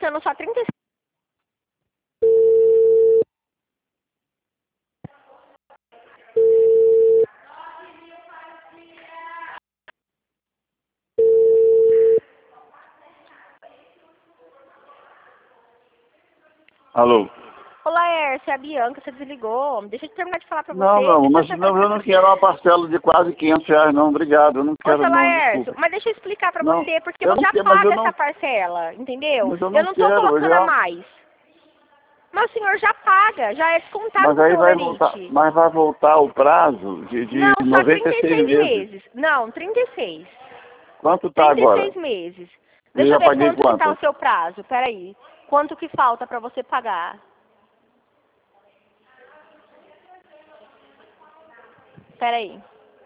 custando só 36. Alô? Olá, Laércio, é a Bianca, você desligou. Deixa eu terminar de falar pra você. Não, mas não, eu não quero uma parcela de quase R$ 500, não, obrigado, eu não quero, Ô, não, Laércio, desculpa. mas deixa eu explicar pra Não, você, porque eu você não já quero, mas paga eu não, essa parcela, entendeu? mas eu Eu não não tô quero, colocando a mais. Mas o senhor já paga, já é descontado mas no aí seu vai voltar, Lerite. mas vai voltar o prazo de Não, só 96 36 meses. meses. Não, 36. Quanto tá agora? 36 meses. Eu Deixa eu já ver paguei quanto que tá o quanto? seu prazo, peraí. Quanto que falta pra você pagar? Peraí.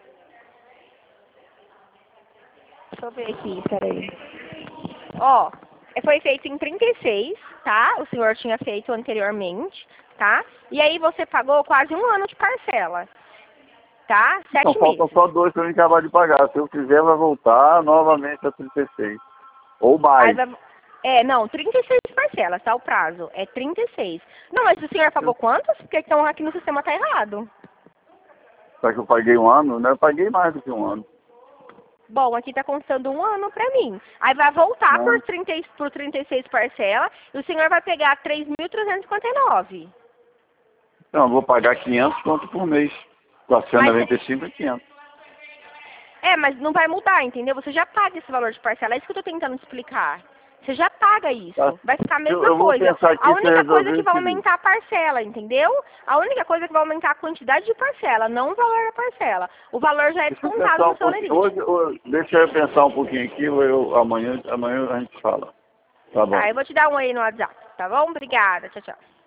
Deixa eu ver aqui, peraí. Ó, foi feito em 36, tá? O senhor tinha feito anteriormente, tá? E aí você pagou quase um ano de parcela, tá? Então 7 faltam meses. só 2 para eu acabar de pagar. Se eu quiser, vai voltar novamente a 36. Ou Aí mais. vai... não, 36 parcelas, tá? O prazo. É 36. Não, mas o senhor pagou quantas? Porque então aqui no sistema tá errado. Só que eu paguei um ano, né? Eu paguei mais do que um ano. Bom, aqui tá constando um ano pra mim. Aí vai voltar Né? por 36 parcelas e o senhor vai pegar 3.359. Então, eu vou pagar 500 conto por mês. Mas, 495 é 500. mas não vai mudar, entendeu? Você já paga esse valor de parcela. É isso que eu tô tentando explicar. Você já paga Tá? isso. Vai ficar a mesma Eu vou coisa. pensar A aqui se eu única coisa resolver que o vai seguinte. aumentar a parcela, entendeu? A única coisa que vai aumentar a quantidade de parcela, não o valor da parcela. O valor já é Deixa eu descontado pensar no um seu pouquinho. lerite. Deixa eu pensar um pouquinho aqui. Amanhã a gente fala. Tá bom. Tá, eu vou te dar um aí no WhatsApp, tá bom? Obrigada. Tchau, tchau.